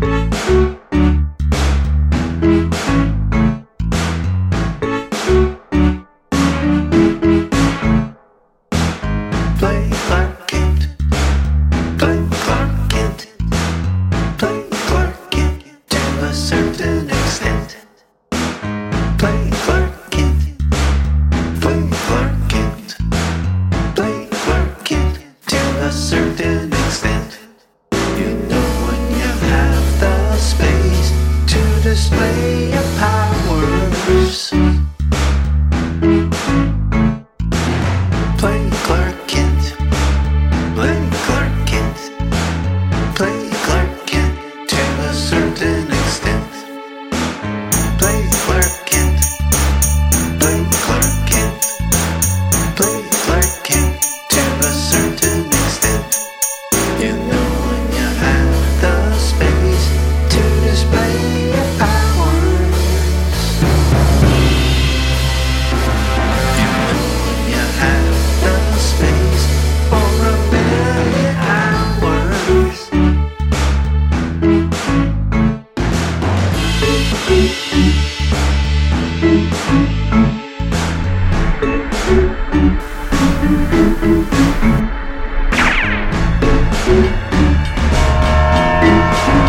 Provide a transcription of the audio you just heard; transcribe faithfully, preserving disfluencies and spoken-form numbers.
Play Clark Kent. Play Clark Kent. Play Clark Kent to a certain extent. Play Clark Kent. Play Clark Kent. Play Clark Kent to a certain extent. You know when you have the space to display your powers. Play Clark Kent. Play Clark Kent. Play Clark Kent to a certain extent. Play Clark Kent. Play Clark Kent. Play Clark Kent to a certain extent. You know when you have the space to display your powers. You know when you have the space for a billion hours. Thank you.